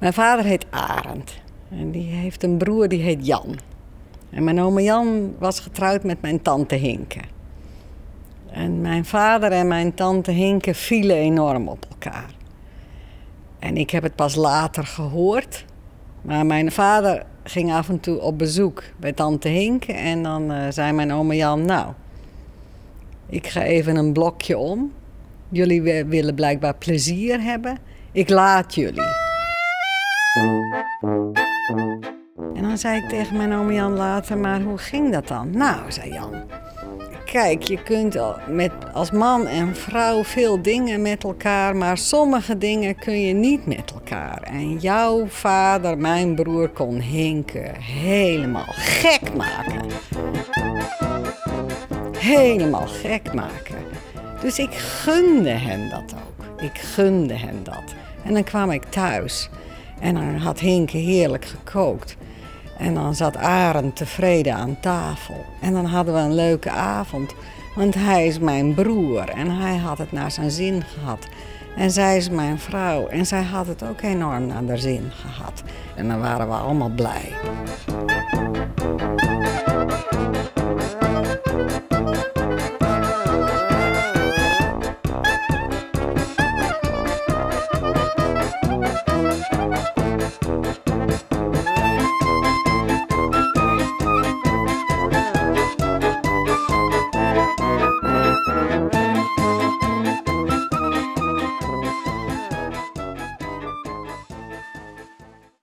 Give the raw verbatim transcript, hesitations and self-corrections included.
Mijn vader heet Arend en die heeft een broer die heet Jan. En mijn oma Jan was getrouwd met mijn tante Hinke. En mijn vader en mijn tante Hinke vielen enorm op elkaar. En ik heb het pas later gehoord. Maar mijn vader ging af en toe op bezoek bij tante Hinke. En dan uh, zei mijn oma Jan, nou, ik ga even een blokje om. Jullie willen blijkbaar plezier hebben. Ik laat jullie. En dan zei ik tegen mijn oma Jan later, maar hoe ging dat dan? Nou, zei Jan, kijk, je kunt met, als man en vrouw veel dingen met elkaar, maar sommige dingen kun je niet met elkaar. En jouw vader, mijn broer, kon Hinke helemaal gek maken. Helemaal gek maken. Dus ik gunde hen dat ook. Ik gunde hen dat. En dan kwam ik thuis en dan had Hinke heerlijk gekookt. En dan zat Arend tevreden aan tafel. En dan hadden we een leuke avond. Want hij is mijn broer en hij had het naar zijn zin gehad. En zij is mijn vrouw en zij had het ook enorm naar haar zin gehad. En dan waren we allemaal blij.